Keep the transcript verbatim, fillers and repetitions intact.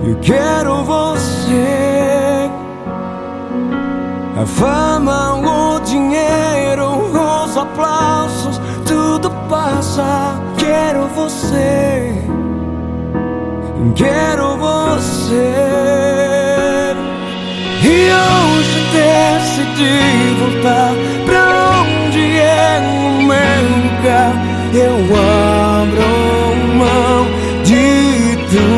Eu quero você. A fama, o dinheiro, os aplausos, tudo passa. Quero você. Quero você. E hoje decidi voltar